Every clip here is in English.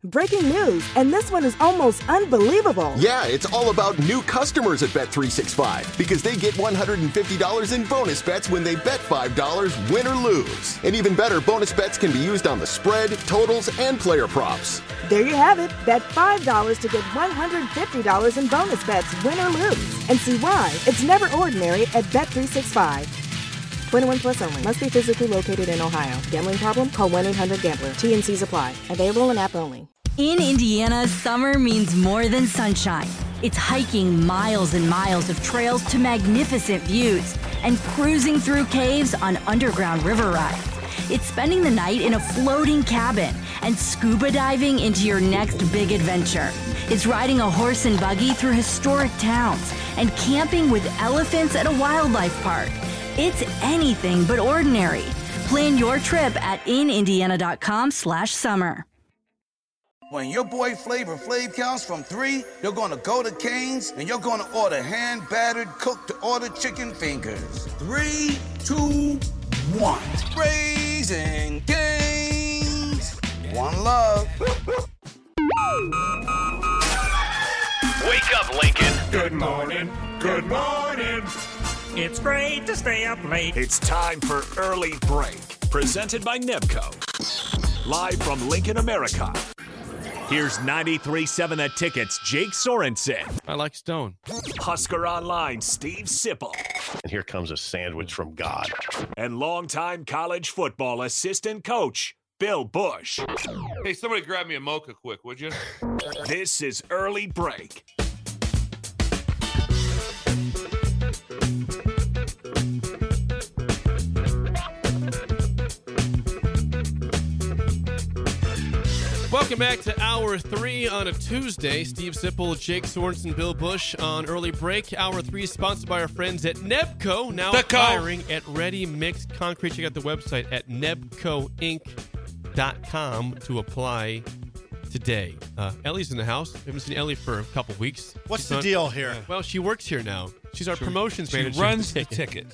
Breaking news, and this one is almost unbelievable. Yeah, it's all about new customers at Bet365 because they get $150 in bonus bets when they bet $5, win or lose. And even better, bonus bets can be used on the spread, totals, and player props. There you have it. Bet $5 to get $150 in bonus bets, win or lose. And see why it's never ordinary at Bet365. 21 plus only. Must be physically located in Ohio. Gambling problem? Call 1-800-GAMBLER. TNCs apply. Available in app only. In Indiana, summer means more than sunshine. It's hiking miles and miles of trails to magnificent views and cruising through caves on underground river rides. It's spending the night in a floating cabin and scuba diving into your next big adventure. It's riding a horse and buggy through historic towns and camping with elephants at a wildlife park. It's anything but ordinary. Plan your trip at inindiana.com/summer. When your boy Flavor Flav counts from 3, you're gonna go to Cane's and you're gonna order hand-battered, cooked-to-order chicken fingers. 3, 2, 1. Raising Cane's. One love. Wake up, Lincoln. Good morning. Good morning. It's great to stay up late. It's time for Early Break, presented by Nebco. Live from Lincoln, America. Here's 93.7 The Ticket's Jake Sorensen. I like Stone. Husker Online, Steve Sipple. And here comes a sandwich from God. And longtime college football assistant coach, Bill Bush. Hey, somebody grab me a mocha quick, would you? This is Early Break. Welcome back to Hour 3 on a Tuesday. Steve Sipple, Jake Sorensen, Bill Bush on Early Break. Hour 3 is sponsored by our friends at Nebco, now hiring at Ready Mix Concrete. Check out the website at nebcoinc.com to apply today. Ellie's in the house. We haven't seen Ellie for a couple weeks. What's the deal here? Well, she works here now. She's our promotions manager. She runs the ticket.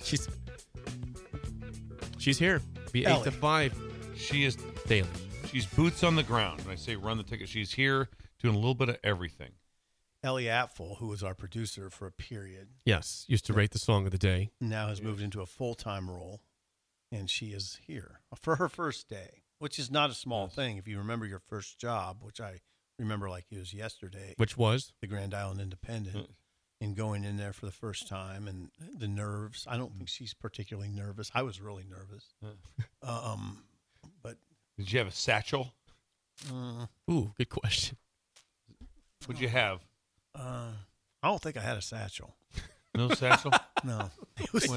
She's here. Be 8 to 5. She is daily. She's boots on the ground. When I say run the ticket, she's here doing a little bit of everything. Ellie Apfel, who was our producer for a period. Yes, used to rate the song of the day. Now has moved into a full-time role, and she is here for her first day, which is not a small thing. If you remember your first job, which I remember like it was yesterday. Which was? The Grand Island Independent, and going in there for the first time, and the nerves. I don't think she's particularly nervous. I was really nervous. But... Did you have a satchel? Ooh, good question. What'd you have? I don't think I had a satchel. No satchel? No. It was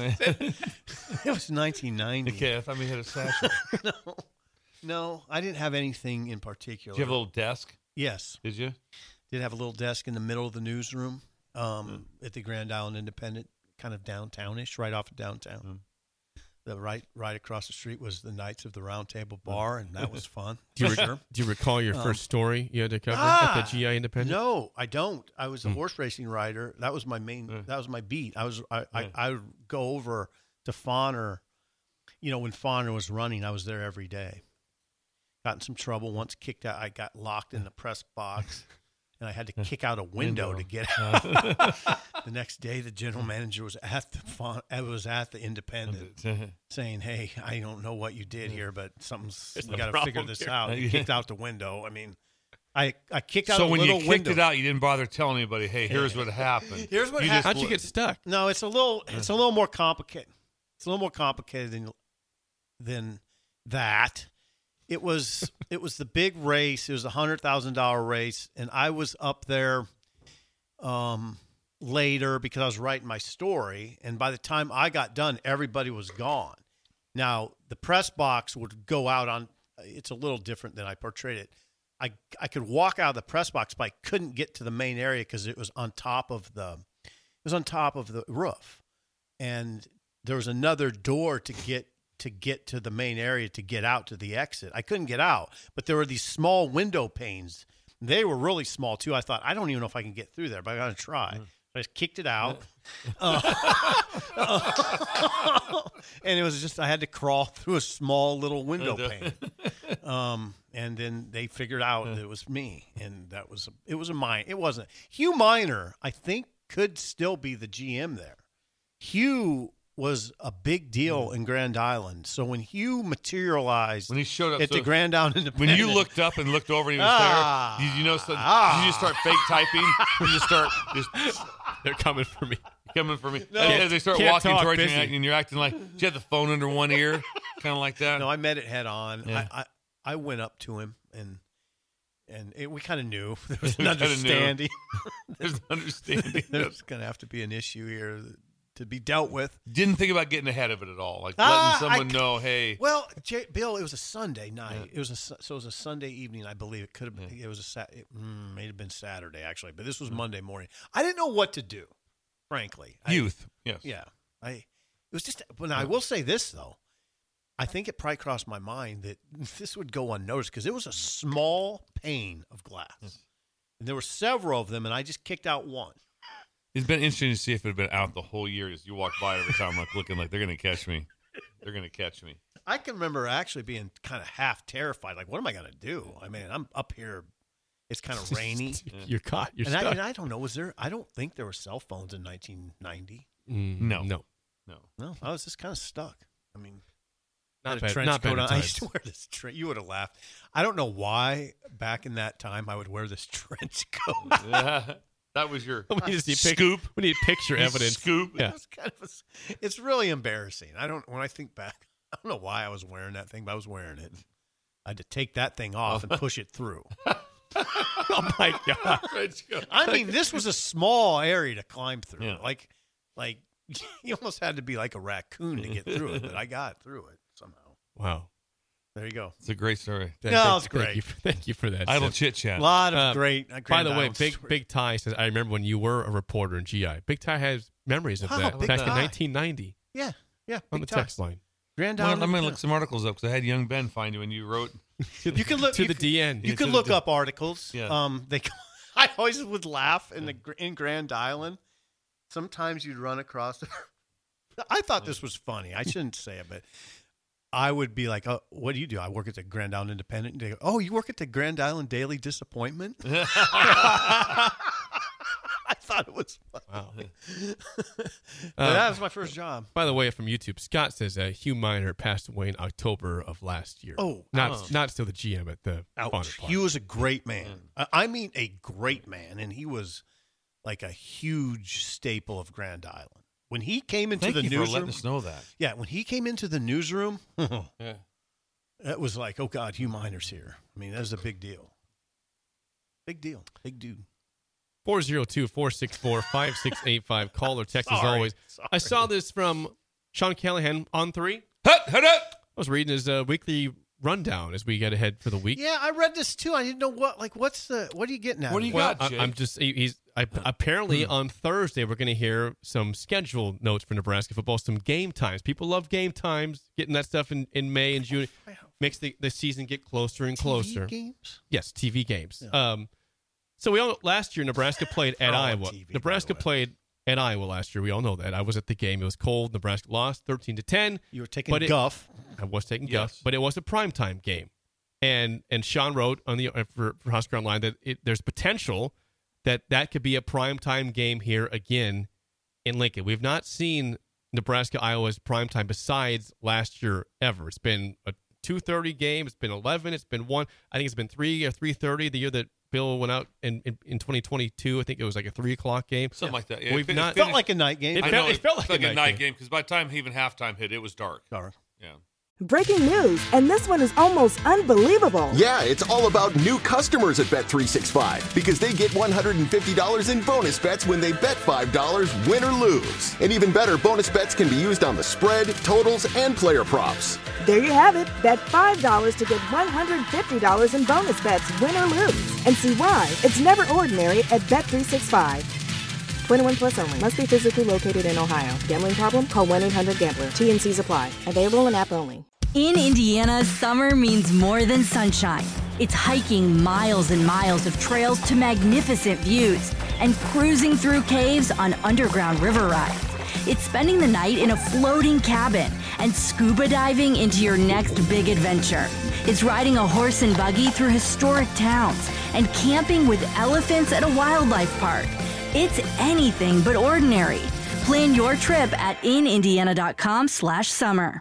1990. Okay, I thought we had a satchel. No, I didn't have anything in particular. Did you have a little desk? Yes. Did you? Did have a little desk in the middle of the newsroom at the Grand Island Independent, kind of downtownish, right off of downtown. The right across the street was the Knights of the Round Table Bar, and that was fun. Do you recall your first story you had to cover at the GI Independent? No, I don't. I was a horse racing writer. That was my main. That was my beat. I would go over to Fauner. You know, when Fauner was running, I was there every day. Got in some trouble once. Kicked out. I got locked in the press box. And I had to kick out a window to get out. The next day, the general manager was at the Independent, saying, "Hey, I don't know what you did here, but we got to figure this out." And he kicked out the window. I mean, I kicked out a little window. So when you kicked it out, you didn't bother telling anybody, "Hey, here's what happened." Here's what happened. How'd you get stuck? No, it's a little more complicated. It's a little more complicated than that. It was the big race. It was a $100,000 race, and I was up there later because I was writing my story. And by the time I got done, everybody was gone. Now the press box would go out on. It's a little different than I portrayed it. I could walk out of the press box, but I couldn't get to the main area because it was on top of the roof, and there was another door to get to the main area to get out to the exit. I couldn't get out, but there were these small window panes. They were really small too. I thought, I don't even know if I can get through there, but I got to try. I just kicked it out. And it was just, I had to crawl through a small little window pane. And then they figured out that it was me. And it was a mine. It wasn't. Hugh Minor, I think, could still be the GM there. Hugh was a big deal in Grand Island. So when Hugh materialized when he showed up at the Grand Island Independent. When you looked up and looked over and he was there, did you just start fake typing? You just start they're coming for me. Coming for me. No, as they start walking towards you and you're acting like you had the phone under one ear, kind of like that. No, I met it head on. Yeah. I went up to him and we kind of knew there was an understanding. There's an understanding. There's going to have to be an issue here to be dealt with. Didn't think about getting ahead of it at all, like letting someone know, hey. Well, Bill, it was a Sunday night. Yeah. It was a Sunday evening, I believe. It could have been. It was it may have been Saturday actually, but this was Monday morning. I didn't know what to do, frankly. Youth, yes, yeah. It was just. But I will say this though. I think it probably crossed my mind that this would go unnoticed because it was a small pane of glass, and there were several of them, and I just kicked out one. It's been interesting to see if it had been out the whole year as you walk by every time, like looking like they're going to catch me. They're going to catch me. I can remember actually being kind of half terrified. Like, what am I going to do? I mean, I'm up here. It's kind of rainy. You're caught. You're stuck. stuck. I don't know. I don't think there were cell phones in 1990. No. I was just kind of stuck. I mean, not a trench not coat on. I times. used to wear this. You would have laughed. I don't know why back in that time I would wear this trench coat. Yeah. That was your scoop. We need picture evidence. Scoop. Yeah. It's really embarrassing. When I think back, I don't know why I was wearing that thing, but I was wearing it. I had to take that thing off and push it through. Oh my God. I mean, this was a small area to climb through. Yeah. Like you almost had to be like a raccoon to get through it, but I got through it somehow. Wow. There you go. It's a great story. No, it's great. Thank you for that. Idle chit chat. A lot of great. By the way, Big Ty says, I remember when you were a reporter in GI. Big Ty has memories of that back in 1990. Yeah. On the text line. Grand Island. I'm going to look some articles up because I had young Ben find you and you wrote. You can look to the DN. You can look up articles. Yeah. I always would laugh in Grand Island. Sometimes you'd run across. I thought this was funny. I shouldn't say it, but. I would be like, oh, what do you do? I work at the Grand Island Independent. And they go, oh, you work at the Grand Island Daily Disappointment? I thought it was funny. Wow. That was my first job. By the way, from YouTube, Scott says Hugh Minor passed away in October of last year. Oh. Not still the GM at the Ouch. He was a great man. I mean, a great man. And he was like a huge staple of Grand Island. When he came into the newsroom, for letting us know that. Yeah, when he came into the newsroom, it was like, oh God, Hugh Minor's here. I mean, that was a big deal. Big deal. Big dude. 402-464-5685. Call or text as always. I saw this from Sean Callahan on 3. I was reading his weekly rundown as we get ahead for the week. Yeah, I read this too. I didn't know what are you getting at? What do you got, Jake? I'm just apparently on Thursday we're going to hear some schedule notes for Nebraska football, some game times. People love game times, getting that stuff in May and June. Makes the season get closer and closer. TV games? Yes, TV games. Yeah. So we all last year Nebraska played at Iowa. TV, Nebraska played at Iowa last year. We all know that. I was at the game. It was cold. Nebraska lost 13-10. You were taking guff. I was taking guff, but it was a primetime game. And Sean wrote on the for Husker Online that there's potential that could be a primetime game here again in Lincoln. We've not seen Nebraska-Iowa's primetime besides last year ever. It's been a 2:30 game. It's been 11. It's been 1. I think it's been 3 or 3:30 the year that Bill went out in 2022. I think it was like a 3 o'clock game. Something like that. Yeah, it felt like a night game. It felt like a night game because by the time even halftime hit, it was dark. Dark. Yeah. Breaking news, and this one is almost unbelievable. Yeah, it's all about new customers at Bet365 because they get $150 in bonus bets when they bet $5, win or lose. And even better, bonus bets can be used on the spread, totals, and player props. There you have it. Bet $5 to get $150 in bonus bets, win or lose. And see why it's never ordinary at Bet365. 21 plus only. Must be physically located in Ohio. Gambling problem? Call 1-800-GAMBLER. T&Cs apply. Available in app only. In Indiana, summer means more than sunshine. It's hiking miles and miles of trails to magnificent views and cruising through caves on underground river rides. It's spending the night in a floating cabin and scuba diving into your next big adventure. It's riding a horse and buggy through historic towns and camping with elephants at a wildlife park. It's anything but ordinary. Plan your trip at inindiana.com/summer.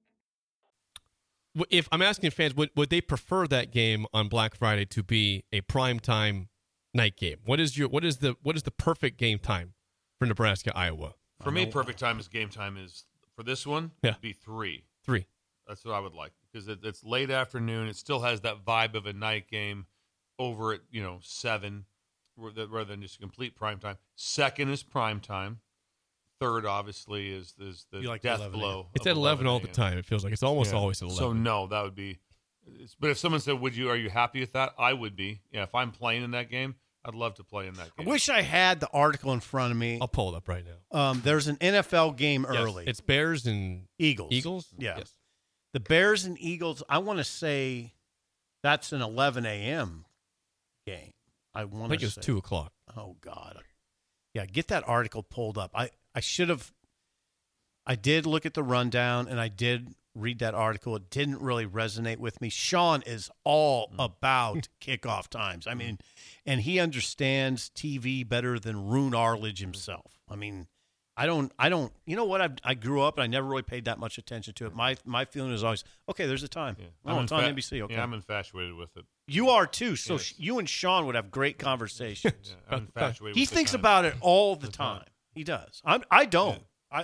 If I'm asking fans, would they prefer that game on Black Friday to be a primetime night game? What is the perfect game time for Nebraska, Iowa? For me, perfect time is game time is for this one. Yeah. It'd be 3. 3. That's what I would like because it's late afternoon. It still has that vibe of a night game over at 7, rather than just a complete prime time. Second is prime time. Third, obviously, is the like death blow. It's at 11 all the time. It feels like it's almost always at 11. So no, that would be. But if someone said, are you happy with that? I would be. Yeah, if I'm playing in that game, I'd love to play in that game. I wish I had the article in front of me. I'll pull it up right now. There's an NFL game early. It's Bears and Eagles. Eagles? Yeah. Yes. The Bears and Eagles, I want to say that's an 11 a.m. game. I think it was 2 o'clock. Oh, God. Yeah, get that article pulled up. I should have. I did look at the rundown, and I did read that article. It didn't really resonate with me. Sean is all about kickoff times. I mean, and he understands TV better than Roone Arledge himself. I mean, I don't. You know what? I grew up, and I never really paid that much attention to it. My feeling is always, okay, there's a time. Yeah. Oh, it's on NBC. Okay, yeah, I'm infatuated with it. You are too. So Yes. You and Sean would have great conversations. Yeah, I'm infatuated. He with the thinks time. about it all the time. He does. I don't.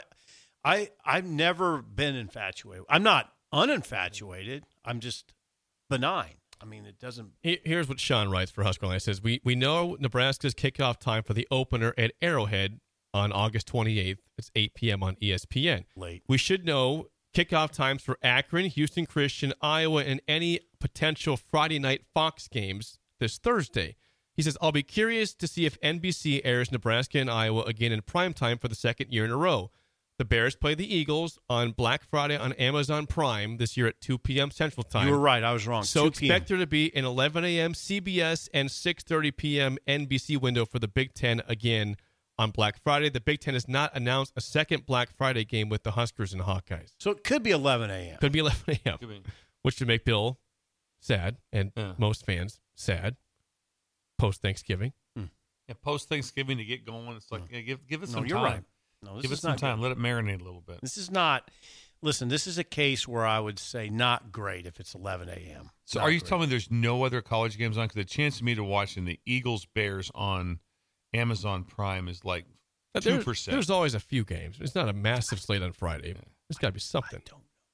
I've never been infatuated. I'm not uninfatuated. I'm just benign. I mean, it doesn't. Here's what Sean writes for Husker Line. It says, we know Nebraska's kickoff time for the opener at Arrowhead on August 28th. It's 8 p.m. on ESPN. Late. We should know kickoff times for Akron, Houston Christian, Iowa, and any potential Friday night Fox games this Thursday. He says, I'll be curious to see if NBC airs Nebraska and Iowa again in primetime for the second year in a row. The Bears play the Eagles on Black Friday on Amazon Prime this year at 2 p.m. Central Time. You were right. I was wrong. So 2 p.m. expect there to be an 11 a.m. CBS and 6:30 p.m. NBC window for the Big Ten again on Black Friday. The Big Ten has not announced a second Black Friday game with the Huskers and Hawkeyes. So it could be 11 a.m. Could be 11 a.m., which would make Bill sad and most fans sad post-Thanksgiving. Yeah, post-Thanksgiving to get going. It's like, give it some time. You're right. No, give it some time. Let it marinate a little bit. This is not. Listen, this is a case where I would say not great if it's 11 a.m. So Not are you great. telling me there's no other college games on? Because the chance of me to watching the Eagles-Bears on Amazon Prime is like 2%. There's always a few games. It's not a massive slate on Friday. There's got to be something.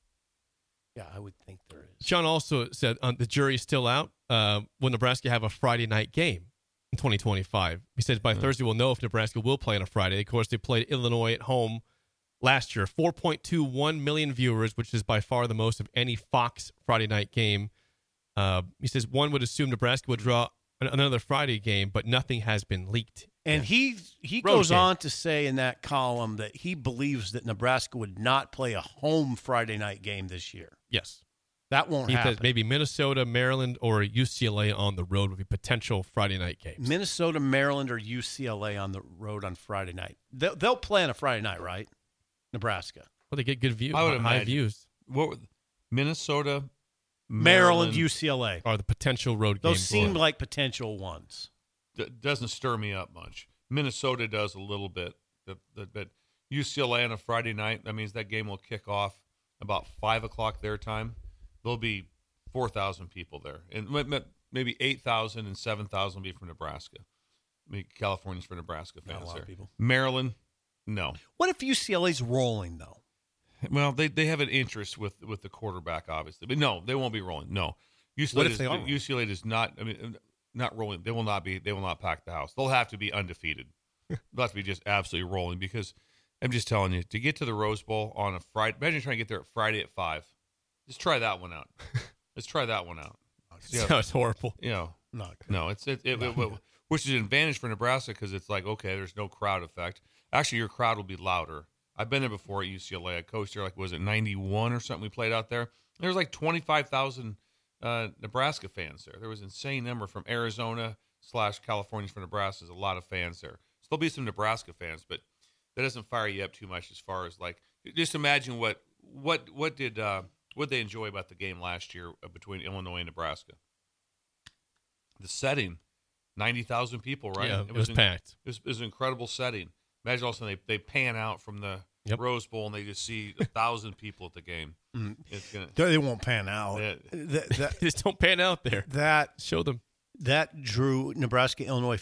Yeah, I would think there is. Sean also said the jury's still out. Will Nebraska have a Friday night game in 2025? He says by Thursday we'll know if Nebraska will play on a Friday. Of course, they played Illinois at home last year. 4.21 million viewers, which is by far the most of any Fox Friday night game. He says one would assume Nebraska would draw another Friday game, but nothing has been leaked. And he goes on to say in that column that he believes that Nebraska would not play a home Friday night game this year. Yes. That won't He happen. says maybe Minnesota, Maryland, or UCLA on the road would be potential Friday night games. Minnesota, Maryland, or UCLA on the road on Friday night. They'll play on a Friday night, right? Nebraska. Well, they get good views. I would high imagine. views. Minnesota, Maryland, UCLA are the potential road Those games. seem like potential ones. doesn't stir me up much. Minnesota does a little bit. But UCLA on a Friday night, that means that game will kick off about 5 o'clock their time. There'll be 4,000 people there. And maybe 8,000 and 7,000 will be from Nebraska. I mean, Californians for Nebraska fans. Not a lot there. of people. Maryland, no. What if UCLA's rolling, though? Well, they have an interest with the quarterback, obviously. But no, they won't be rolling. No. What if they are? UCLA does not, I mean, not rolling. They will not pack the house. They'll have to be undefeated. They'll have to be just absolutely rolling because I'm just telling you, to get to the Rose Bowl on a Friday, imagine trying to get there Friday at 5. Just try that one out. Let's try that one out. Sounds horrible. You know, Not good. no, which is an advantage for Nebraska because it's like, okay, there's no crowd effect. Actually, your crowd will be louder. I've been there before at UCLA. I coached there, was it 91 or something we played out there? There was like 25,000 Nebraska fans there. There was an insane number from Arizona, / Californians for Nebraska, there's a lot of fans there. So there'll be some Nebraska fans, but that doesn't fire you up too much as far as like just imagine what did they enjoy about the game last year between Illinois and Nebraska? The setting, 90,000 people, right? Yeah, it was packed. It was an incredible setting. Imagine also they pan out from the Rose Bowl and they just see 1,000 people at the game. It's gonna, they won't pan out. They just don't pan out there. Show them. That drew Nebraska, Illinois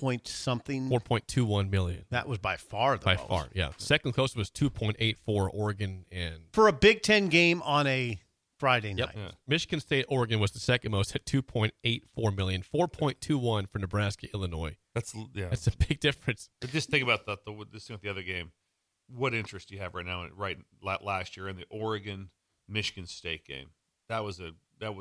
4.21 million. That was by far the most. By far, yeah. Second closest was 2.84 Oregon and for a Big Ten game on a Friday night. Yeah. Michigan State, Oregon was the second most at 2.84 million. 4.21 for Nebraska, Illinois. That's a big difference. But just think about the other game. What interest do you have right now? Last year in the Oregon Michigan State game, that was a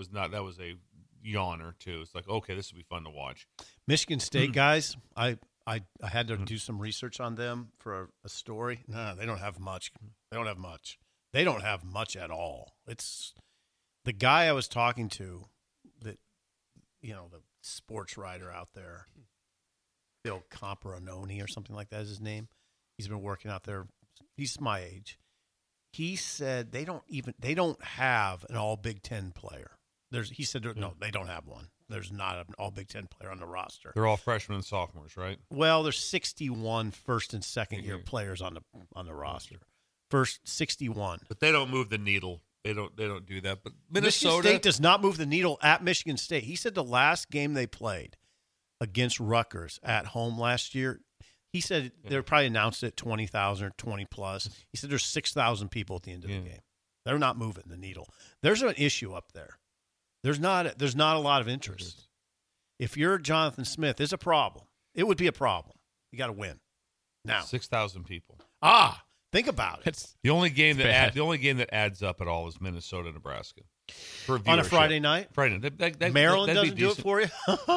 yawner too. It's like, okay, this will be fun to watch. Michigan State guys, I had to do some research on them for a story. No, they don't have much. They don't have much. They don't have much at all. It's the guy I was talking to, that the sports writer out there, Bill Comparononi or something like that is his name. He's been working out there. He's my age. He said they don't have an all Big Ten player. He said no, they don't have one. There's not an all Big Ten player on the roster. They're all freshmen and sophomores, right? Well, there's 61 first and second year players on the roster. First 61. But they don't move the needle. They don't do that. But Minnesota Michigan State does not move the needle at Michigan State. He said the last game they played against Rutgers at home last year, he said they probably announced it 20,000 or 20 plus. He said there's 6,000 people at the end of the game. They're not moving the needle. There's an issue up there. There's not a lot of interest. If you're Jonathan Smith, it's a problem. It would be a problem. You got to win now. 6,000 people. Think about it. The only game that adds up at all is Minnesota, Nebraska. On a Friday night. Maryland doesn't do it for you.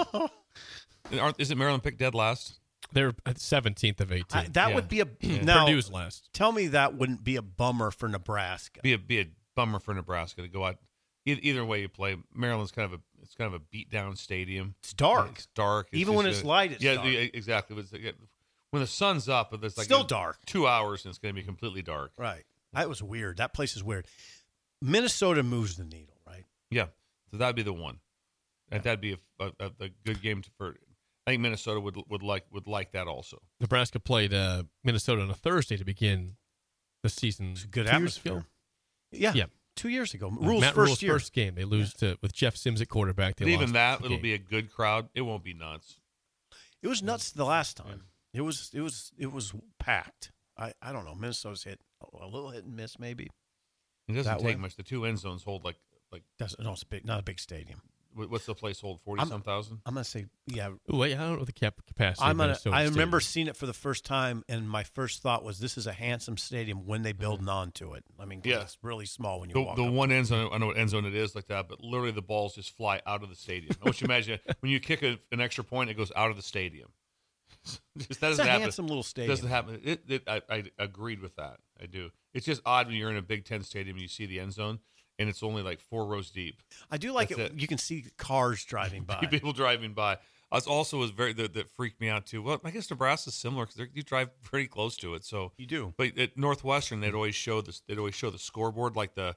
Isn't Maryland picked dead last? They're at 17th of 18. That would be now. Purdue's last. Tell me that wouldn't be a bummer for Nebraska. Be a bummer for Nebraska to go out. Either way you play, Maryland's kind of a beat down stadium. It's dark. It's dark. Even when it's light, it's dark. Yeah, exactly. When the sun's up, it's like still dark. 2 hours and it's going to be completely dark. Right. That was weird. That place is weird. Minnesota moves the needle, right? Yeah. So that'd be the one. And that'd be a good game for. I think Minnesota would like that also. Nebraska played Minnesota on a Thursday to begin the season. It's a good atmosphere. Yeah. 2 years ago. Rule's first game. They lose with Jeff Sims at quarterback. It'll be a good crowd. It won't be nuts. It was nuts the last time. It was packed. I don't know. Minnesota's hit a little hit and miss maybe. It doesn't take much. The two end zones hold like. It's big. Not a big stadium. What's the place hold? 40-some thousand. I'm gonna say yeah. Wait, I don't know the capacity. I remember seeing it for the first time, and my first thought was, "This is a handsome stadium when they build onto it." I mean, it's really small when you walk. The one end zone, I know what end zone it is like that, but literally the balls just fly out of the stadium. I want you to imagine when you kick an extra point, it goes out of the stadium. That doesn't happen. Handsome little stadium. Doesn't happen. I agreed with that. I do. It's just odd when you're in a Big Ten stadium and you see the end zone. And it's only like 4 rows deep. I do like it. You can see cars driving by. People driving by. That freaked me out too. Well, I guess Nebraska's similar because you drive pretty close to it. So you do. But at Northwestern, they'd always show this. They'd always show the scoreboard, like the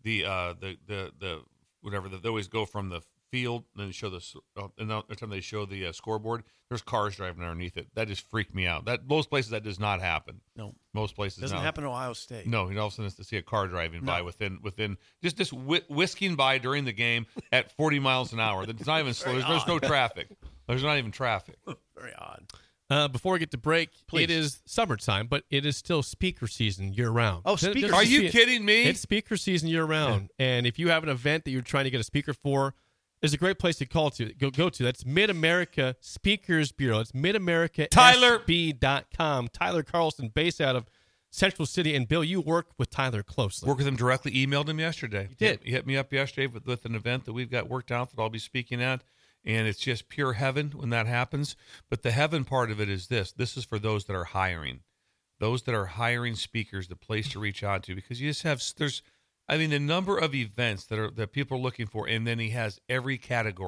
whatever. They always go from the field and then show this. And every time they show the scoreboard, there's cars driving underneath it. That just freaked me out. That most places that does not happen. No, most places doesn't happen in Ohio State. No, all of a sudden to see a car driving by within just whisking by during the game at 40 miles an hour. It's not even slow. There's no traffic. There's not even traffic. Very odd. Before we get to break, It is summertime, but it is still speaker season year round. Oh, speaker! Are you kidding me? It's speaker season year round, and if you have an event that you're trying to get a speaker for, there's a great place to go to. That's Mid-America Speakers Bureau. It's MidAmericaSB.com. Tyler Carlson, based out of Central City. And, Bill, you work with Tyler closely. Worked with him directly. Emailed him yesterday. You did. He hit me up yesterday with an event that we've got worked out that I'll be speaking at. And it's just pure heaven when that happens. But the heaven part of it is this. This is for those that are hiring. Those that are hiring speakers, the place to reach out to. Because you just have – the number of events that people are looking for, and then he has every category.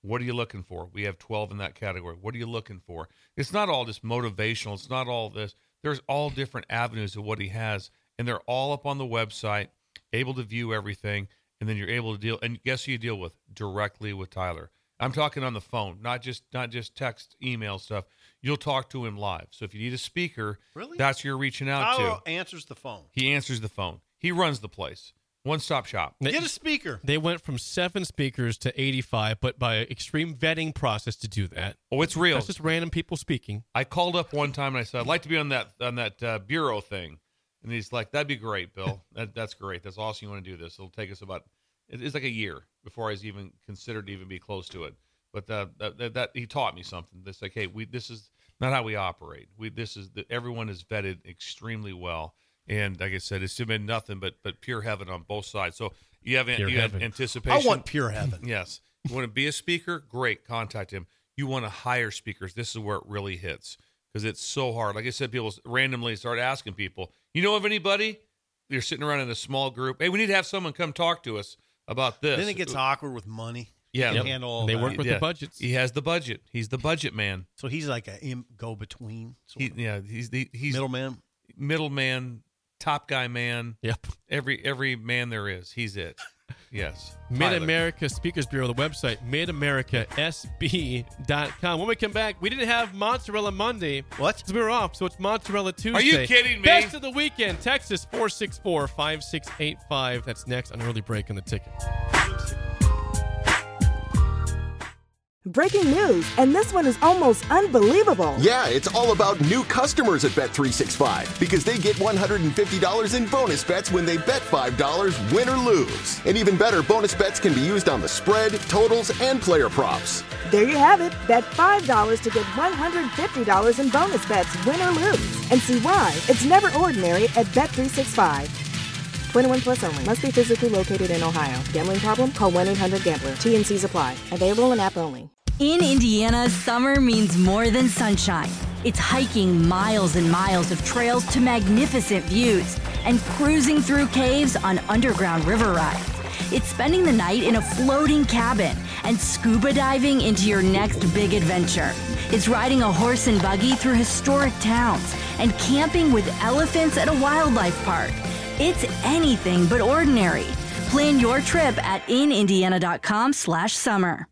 What are you looking for? We have 12 in that category. What are you looking for? It's not all just motivational. It's not all this. There's all different avenues of what he has, and they're all up on the website, able to view everything, and then you're able to deal. And guess who you deal with? Directly with Tyler. I'm talking on the phone, not just text, email stuff. You'll talk to him live. So if you need a speaker, really? That's who you're reaching out Tyler to. answers the phone. He answers the phone. He runs the place. One-stop shop. Get a speaker. They went from 7 speakers to 85, but by an extreme vetting process to do that. Oh, it's real. That's just random people speaking. I called up one time and I said, I'd like to be on that bureau thing. And he's like, that'd be great, Bill. That's great. That's awesome. You want to do this. It'll take us it's like a year before I was even considered to even be close to it. But that he taught me something. It's like, hey, this is not how we operate. Everyone is vetted extremely well. And like I said, it's been nothing but pure heaven on both sides. So you have anticipation. I want pure heaven. Yes. You want to be a speaker? Great. Contact him. You want to hire speakers? This is where it really hits because it's so hard. Like I said, people randomly start asking people, you know of anybody? You're sitting around in a small group. Hey, we need to have someone come talk to us about this. Then it gets awkward with money. Yeah. They handle all they that. work with the budgets. He has the budget. He's the budget man. So he's like a go-between. He's middleman. Top guy man. Yep. Every man there is. He's it. Yes. Mid-America Speakers Bureau, the website, midamericasb.com. When we come back, we didn't have Mozzarella Monday. What? Because we were off, so it's Mozzarella Tuesday. Are you kidding me? Best of the weekend. Texas 464-5685. That's next on Early Break on the Ticket. Breaking news, and this one is almost unbelievable. Yeah, it's all about new customers at Bet365 because they get $150 in bonus bets when they bet $5, win or lose. And even better, bonus bets can be used on the spread, totals, and player props. There you have it. Bet $5 to get $150 in bonus bets, win or lose. And see why it's never ordinary at Bet365. 21 plus only. Must be physically located in Ohio. Gambling problem? Call 1-800-GAMBLER. T&Cs apply. Available in app only. In Indiana, summer means more than sunshine. It's hiking miles and miles of trails to magnificent views and cruising through caves on underground river rides. It's spending the night in a floating cabin and scuba diving into your next big adventure. It's riding a horse and buggy through historic towns and camping with elephants at a wildlife park. It's anything but ordinary. Plan your trip at inindiana.com/summer.